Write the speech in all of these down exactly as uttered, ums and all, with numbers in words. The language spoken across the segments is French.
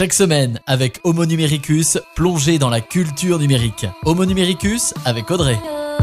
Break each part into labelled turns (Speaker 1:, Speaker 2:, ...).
Speaker 1: Chaque semaine, avec Homo Numericus, plongez dans la culture numérique. Homo Numericus avec Audrey.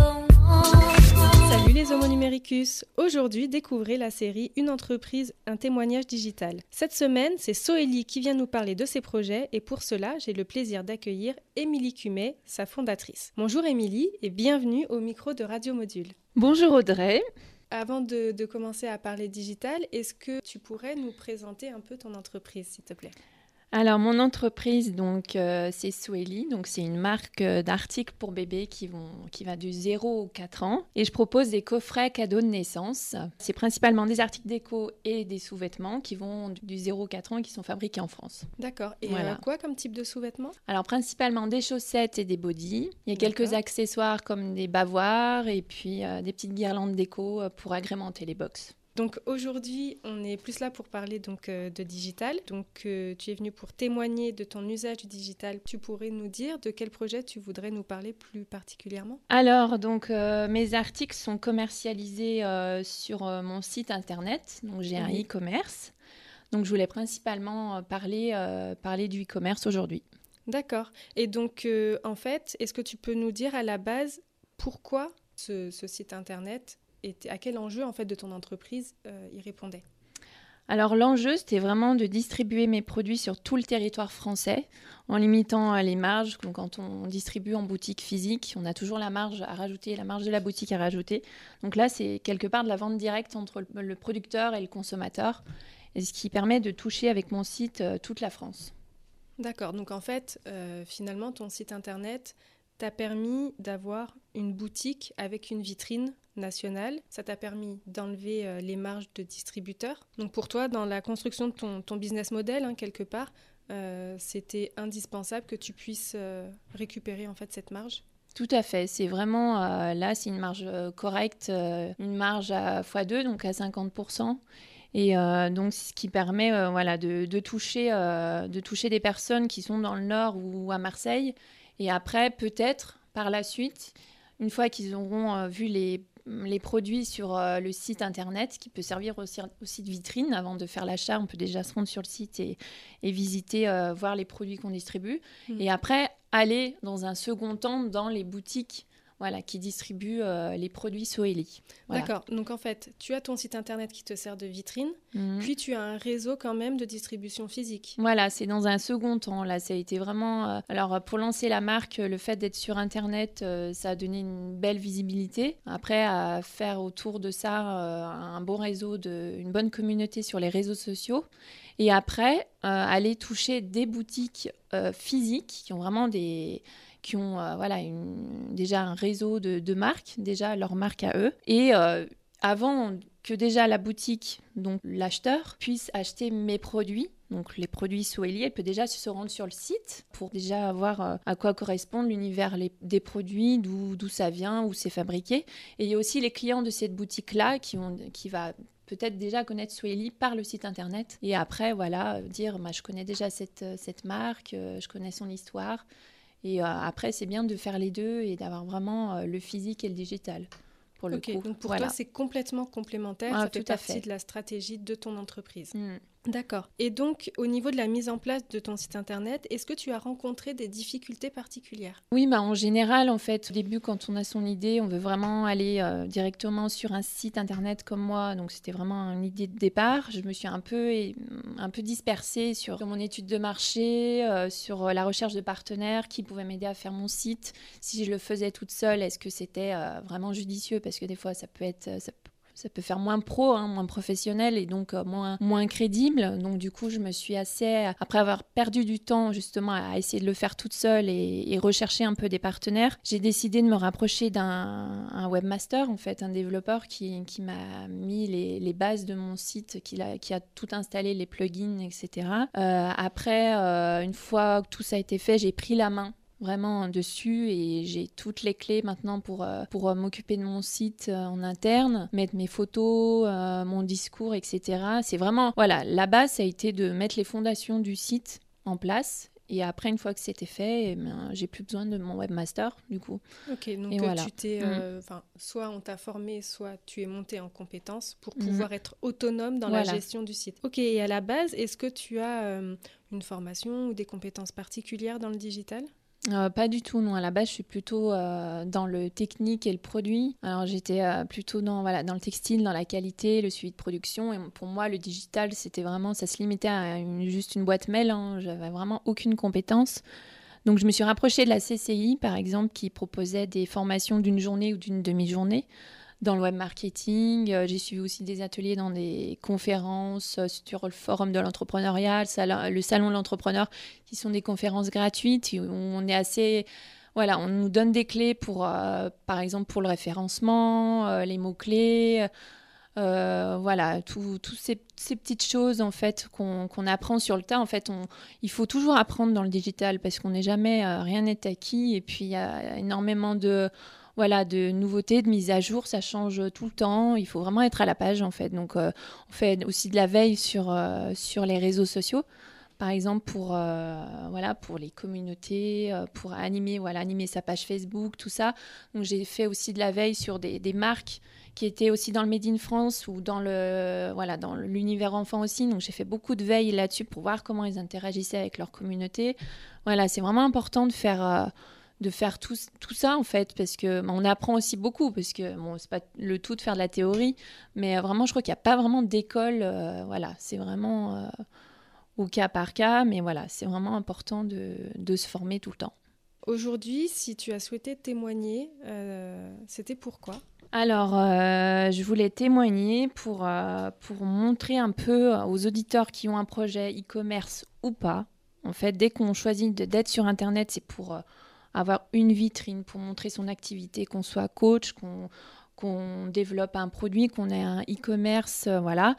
Speaker 2: Salut les Homo Numericus. Aujourd'hui, découvrez la série Une entreprise, un témoignage digital. Cette semaine, c'est Soélie qui vient nous parler de ses projets et pour cela, j'ai le plaisir d'accueillir Émilie Cumet, sa fondatrice. Bonjour Émilie et bienvenue au micro de Radio Module.
Speaker 3: Bonjour Audrey.
Speaker 2: Avant de, de commencer à parler digital, est-ce que tu pourrais nous présenter un peu ton entreprise, s'il te plaît ?
Speaker 3: Alors mon entreprise, donc euh, c'est Soélie, donc c'est une marque euh, d'articles pour bébés qui vont qui va du zéro au quatre ans et je propose des coffrets cadeaux de naissance. C'est principalement des articles déco et des sous-vêtements qui vont du zéro au quatre ans et qui sont fabriqués en France.
Speaker 2: D'accord. Et
Speaker 3: voilà.
Speaker 2: euh, quoi comme type de sous-vêtements ?
Speaker 3: Alors principalement des chaussettes et des bodys. Il y a
Speaker 2: D'accord.
Speaker 3: quelques accessoires comme des bavoirs et puis euh, des petites guirlandes déco euh, pour agrémenter les box.
Speaker 2: Donc aujourd'hui, on est plus là pour parler donc, euh, de digital. Donc euh, tu es venu pour témoigner de ton usage du digital. Tu pourrais nous dire de quel projet tu voudrais nous parler plus particulièrement ?
Speaker 3: Alors, donc, euh, mes articles sont commercialisés euh, sur euh, mon site internet. Donc, j'ai un
Speaker 2: Oui.
Speaker 3: e-commerce. Donc, je voulais principalement euh, parler, euh, parler du e-commerce aujourd'hui.
Speaker 2: D'accord. Et donc, euh, en fait, est-ce que tu peux nous dire à la base pourquoi ce, ce site internet et à quel enjeu en fait de ton entreprise euh, il répondait ?
Speaker 3: Alors, l'enjeu, c'était vraiment de distribuer mes produits sur tout le territoire français en limitant euh, les marges. Donc, quand on distribue en boutique physique, on a toujours la marge à rajouter, la marge de la boutique à rajouter. Donc là, c'est quelque part de la vente directe entre le, le producteur et le consommateur, et ce qui permet de toucher avec mon site euh, toute la France.
Speaker 2: D'accord. Donc, en fait, euh, finalement, ton site internet t'a permis d'avoir une boutique avec une vitrine nationale. Ça t'a permis d'enlever euh, les marges de distributeurs. Donc pour toi, dans la construction de ton, ton business model, hein, quelque part, euh, c'était indispensable que tu puisses euh, récupérer en fait cette marge.
Speaker 3: Tout à fait. C'est vraiment, euh, là, c'est une marge euh, correcte, euh, une marge à fois deux, donc à cinquante pour cent. Et euh, donc, ce qui permet euh, voilà, de, de, toucher, euh, de toucher des personnes qui sont dans le Nord ou à Marseille. Et après, peut-être, par la suite, une fois qu'ils auront euh, vu les, les produits sur euh, le site internet, qui peut servir aussi, aussi de vitrine, avant de faire l'achat, on peut déjà se rendre sur le site et, et visiter, euh, voir les produits qu'on distribue. Mmh. Et après, aller dans un second temps dans les boutiques voilà, qui distribuent euh, les produits Soélie. Voilà.
Speaker 2: D'accord, donc en fait, tu as ton site internet qui te sert de vitrine, mmh. puis tu as un réseau quand même de distribution physique.
Speaker 3: Voilà, c'est dans un second temps, là, ça a été vraiment... Euh, alors, pour lancer la marque, le fait d'être sur internet, euh, ça a donné une belle visibilité. Après, à faire autour de ça euh, un bon réseau, de, une bonne communauté sur les réseaux sociaux. Et après, euh, aller toucher des boutiques euh, physiques qui ont vraiment des... qui ont euh, voilà, une, déjà un réseau de, de marques, déjà leur marque à eux. Et euh, avant que déjà la boutique, donc l'acheteur, puisse acheter mes produits, donc les produits Soélie, elle peut déjà se rendre sur le site pour déjà voir euh, à quoi correspond l'univers les, des produits, d'où, d'où ça vient, où c'est fabriqué. Et il y a aussi les clients de cette boutique-là qui, ont, qui va... peut-être déjà connaître Soélie par le site internet. Et après, voilà, dire, bah, je connais déjà cette, cette marque, euh, je connais son histoire. Et euh, après, c'est bien de faire les deux et d'avoir vraiment euh, le physique et le digital, pour le
Speaker 2: okay,
Speaker 3: coup.
Speaker 2: Donc pour
Speaker 3: voilà.
Speaker 2: toi, c'est complètement complémentaire,
Speaker 3: ah,
Speaker 2: ça fait partie
Speaker 3: fait.
Speaker 2: de la stratégie de ton entreprise.
Speaker 3: Mm.
Speaker 2: D'accord. Et donc, au niveau de la mise en place de ton site internet, est-ce que tu as rencontré des difficultés particulières ?
Speaker 3: Oui, bah, en général, en fait, au début, quand on a son idée, on veut vraiment aller euh, directement sur un site internet comme moi. Donc, c'était vraiment une idée de départ. Je me suis un peu, un peu dispersée sur, sur mon étude de marché, euh, sur la recherche de partenaires qui pouvaient m'aider à faire mon site. Si je le faisais toute seule, est-ce que c'était euh, vraiment judicieux ? Parce que des fois, ça peut être... Ça peut Ça peut faire moins pro, hein, moins professionnel et donc euh, moins, moins crédible. Donc du coup, je me suis assez, après avoir perdu du temps justement à essayer de le faire toute seule et, et rechercher un peu des partenaires, j'ai décidé de me rapprocher d'un un webmaster, en fait, un développeur qui, qui m'a mis les, les bases de mon site, qui a, qui a tout installé, les plugins, et cetera. Euh, après, euh, une fois que tout ça a été fait, j'ai pris la main vraiment dessus et j'ai toutes les clés maintenant pour, euh, pour euh, m'occuper de mon site euh, en interne, mettre mes photos, euh, mon discours, et cetera. C'est vraiment, voilà, la base, ça a été de mettre les fondations du site en place. Et après, une fois que c'était fait, eh ben, j'ai plus besoin de mon webmaster, du coup.
Speaker 2: Ok, donc
Speaker 3: et
Speaker 2: euh,
Speaker 3: voilà.
Speaker 2: tu t'es, euh,
Speaker 3: mmh.
Speaker 2: soit on t'a formé, soit tu es monté en compétences pour pouvoir mmh. être autonome dans
Speaker 3: voilà.
Speaker 2: la gestion du site. Ok, et à la base, est-ce que tu as euh, une formation ou des compétences particulières dans le digital ?
Speaker 3: Euh, pas du tout, non. À la base, je suis plutôt euh, dans le technique et le produit. Alors, j'étais euh, plutôt dans, voilà, dans le textile, dans la qualité, le suivi de production. Et pour moi, le digital, c'était vraiment, ça se limitait à une, juste une boîte mail. Hein. J'avais vraiment aucune compétence. Donc, je me suis rapprochée de la C C I, par exemple, qui proposait des formations d'une journée ou d'une demi-journée dans le web marketing. Euh, j'ai suivi aussi des ateliers dans des conférences euh, sur le forum de l'entrepreneuriat, le salon, le salon de l'entrepreneur, qui sont des conférences gratuites où on est assez... Voilà, on nous donne des clés pour, euh, par exemple, pour le référencement, euh, les mots-clés... Euh, voilà, toutes ces, ces petites choses en fait qu'on, qu'on apprend sur le tas. En fait, on, il faut toujours apprendre dans le digital parce qu'on n'est jamais, euh, rien n'est acquis. Et puis, il y a énormément de, voilà, de nouveautés, de mises à jour. Ça change tout le temps. Il faut vraiment être à la page en fait. Donc, euh, on fait aussi de la veille sur, euh, sur les réseaux sociaux. Par exemple, pour, euh, voilà, pour les communautés, euh, pour animer, voilà, animer sa page Facebook, tout ça. Donc, j'ai fait aussi de la veille sur des, des marques qui étaient aussi dans le Made in France ou dans, le, voilà, dans l'univers enfant aussi. Donc, j'ai fait beaucoup de veille là-dessus pour voir comment ils interagissaient avec leur communauté. Voilà, c'est vraiment important de faire, euh, de faire tout, tout ça, en fait, parce qu'on apprend aussi beaucoup, parce que bon, c'est pas le tout de faire de la théorie, mais vraiment, je crois qu'il n'y a pas vraiment d'école. Euh, voilà, c'est vraiment... Euh, au cas par cas, mais voilà, c'est vraiment important de, de se former tout le temps.
Speaker 2: Aujourd'hui, si tu as souhaité témoigner, euh, c'était pourquoi ?
Speaker 3: Alors, euh, je voulais témoigner pour, euh, pour montrer un peu aux auditeurs qui ont un projet e-commerce ou pas. En fait, dès qu'on choisit de, d'être sur Internet, c'est pour euh, avoir une vitrine, pour montrer son activité, qu'on soit coach, qu'on, qu'on développe un produit, qu'on ait un e-commerce, euh, voilà.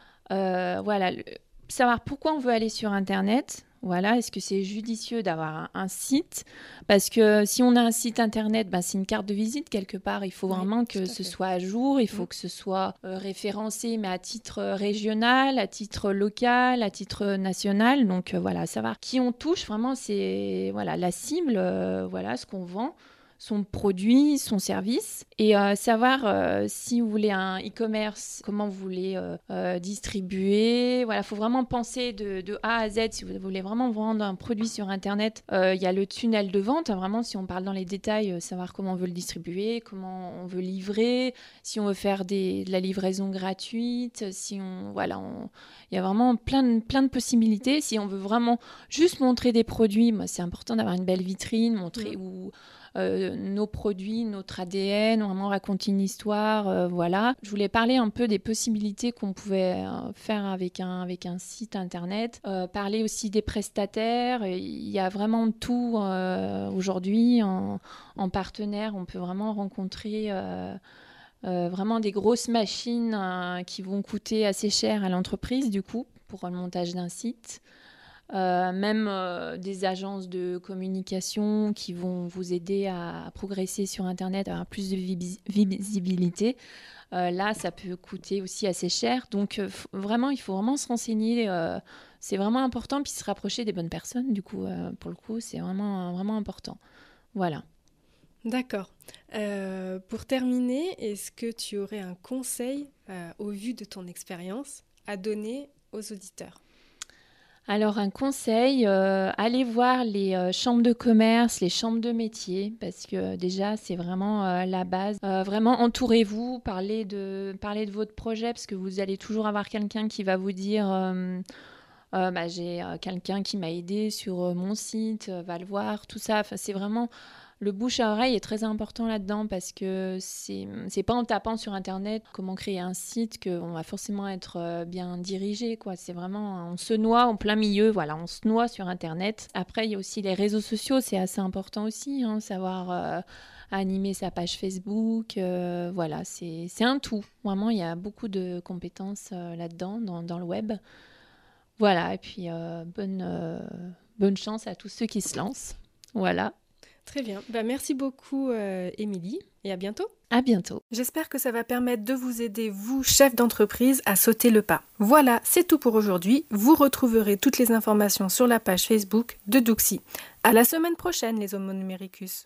Speaker 3: Euh, voilà, le, savoir pourquoi on veut aller sur Internet. Voilà, est-ce que c'est judicieux d'avoir un, un site ? Parce que si on a un site Internet, ben, c'est une carte de visite quelque part. Il faut
Speaker 2: oui,
Speaker 3: vraiment que ce soit à jour, il faut mmh. que ce soit euh, référencé, mais à titre régional, à titre local, à titre national. Donc euh, voilà, savoir qui on touche, vraiment, c'est voilà, la cible, euh, voilà, ce qu'on vend, son produit, son service, et euh, savoir euh, si vous voulez un e-commerce, comment vous voulez euh, euh, distribuer. Voilà, il faut vraiment penser de, de A à Z. Si vous voulez vraiment vendre un produit sur Internet, il euh, y a le tunnel de vente. Hein, vraiment, si on parle dans les détails, euh, savoir comment on veut le distribuer, comment on veut livrer, si on veut faire des, de la livraison gratuite, si on... Voilà, on... il y a vraiment plein de, plein de possibilités. Si on veut vraiment juste montrer des produits, moi, c'est important d'avoir une belle vitrine, montrer mmh. où... Euh, nos produits, notre A D N, vraiment raconter une histoire, euh, voilà. Je voulais parler un peu des possibilités qu'on pouvait euh, faire avec un, avec un site internet, euh, parler aussi des prestataires. Il y a vraiment tout euh, aujourd'hui en, en partenaire. On peut vraiment rencontrer euh, euh, vraiment des grosses machines euh, qui vont coûter assez cher à l'entreprise du coup pour le montage d'un site. Euh, même euh, des agences de communication qui vont vous aider à, à progresser sur Internet, à avoir plus de vis- visibilité. Euh, là, ça peut coûter aussi assez cher. Donc, euh, f- vraiment, il faut vraiment se renseigner. Euh, c'est vraiment important. Puis se rapprocher des bonnes personnes. Du coup, euh, pour le coup, c'est vraiment, vraiment important. Voilà.
Speaker 2: D'accord. Euh, pour terminer, est-ce que tu aurais un conseil, euh, au vu de ton expérience, à donner aux auditeurs ?
Speaker 3: Alors un conseil, euh, allez voir les euh, chambres de commerce, les chambres de métier, parce que euh, déjà c'est vraiment euh, la base. Euh, vraiment entourez-vous, parlez de, parlez de votre projet, parce que vous allez toujours avoir quelqu'un qui va vous dire euh, euh, bah, j'ai euh, quelqu'un qui m'a aidé sur euh, mon site, euh, va le voir, tout ça. Enfin, c'est vraiment... Le bouche à oreille est très important là-dedans parce que c'est, c'est pas en tapant sur Internet comment créer un site qu'on va forcément être bien dirigé, quoi. C'est vraiment, on se noie en plein milieu, voilà, on se noie sur Internet. Après, il y a aussi les réseaux sociaux, c'est assez important aussi, hein, savoir euh, animer sa page Facebook, euh, voilà, c'est, c'est un tout. Vraiment, il y a beaucoup de compétences euh, là-dedans, dans, dans le web. Voilà, et puis euh, bonne, euh, bonne chance à tous ceux qui se lancent. Voilà.
Speaker 2: Très bien. Bah, merci beaucoup, euh, Émilie, et à bientôt.
Speaker 3: À bientôt.
Speaker 2: J'espère que ça va permettre de vous aider, vous, chef d'entreprise, à sauter le pas. Voilà, c'est tout pour aujourd'hui. Vous retrouverez toutes les informations sur la page Facebook de Douxi. À la semaine prochaine, les Homo Numericus.